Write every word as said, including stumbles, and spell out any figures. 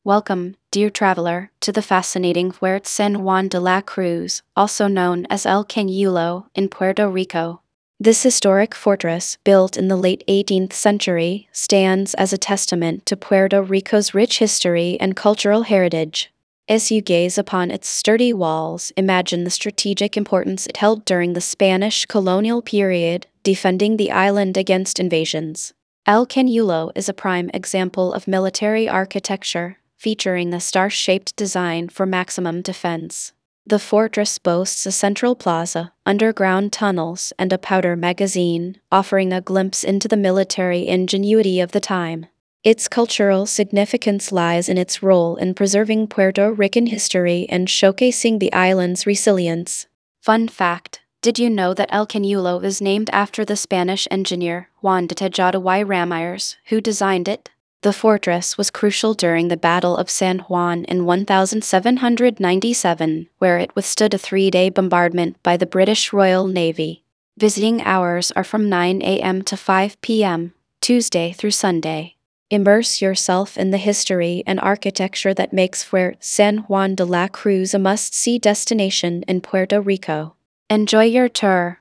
Welcome, dear traveler, to the fascinating Fuerte San Juan de la Cruz, also known as El Cañulo, in Puerto Rico. This historic fortress, built in the late eighteenth century, stands as a testament to Puerto Rico's rich history and cultural heritage. As you gaze upon its sturdy walls, imagine the strategic importance it held during the Spanish colonial period, defending the island against invasions. El Cañulo is a prime example of military architecture, featuring the star-shaped design for maximum defense. The fortress boasts a central plaza, underground tunnels, and a powder magazine, offering a glimpse into the military ingenuity of the time. Its cultural significance lies in its role in preserving Puerto Rican history and showcasing the island's resilience. Fun fact: did you know that El Cañulo is named after the Spanish engineer Juan de Tejada y Ramírez, who designed it? The fortress was crucial during the Battle of San Juan in seventeen ninety-seven, where it withstood a three-day bombardment by the British Royal Navy. Visiting hours are from nine a m to five p m, Tuesday through Sunday. Immerse yourself in the history and architecture that makes Fuerte San Juan de la Cruz a must-see destination in Puerto Rico. Enjoy your tour.